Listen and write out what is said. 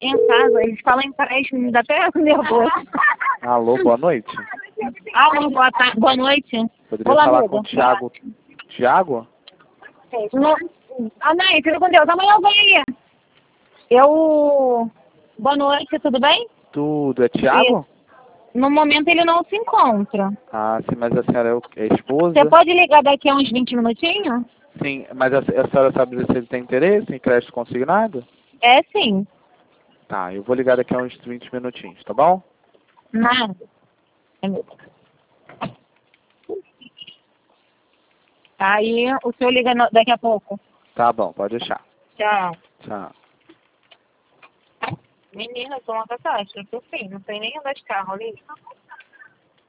Em casa, eles falam empréstimo, me dá até nervoso. Alô, boa noite. Alô, boa noite. Poderia Olá, falar amigo. com o Thiago. Thiago? Não. Ah, não, fica com Deus. Amanhã eu venho aí. Boa noite, tudo bem? Tudo. É Thiago? No momento ele não se encontra. Ah, sim, mas a senhora é esposa? Você pode ligar daqui a uns 20 minutinhos? Sim, mas a senhora sabe se ele tem interesse em crédito consignado? É, sim. Tá, eu vou ligar daqui a uns 20 minutinhos, tá bom? Nada. Aí o senhor liga daqui a pouco. Tá bom, pode deixar. Tchau. Tchau. Menina, eu tô uma catástrofe, assim, não sei nem andar de carro ali.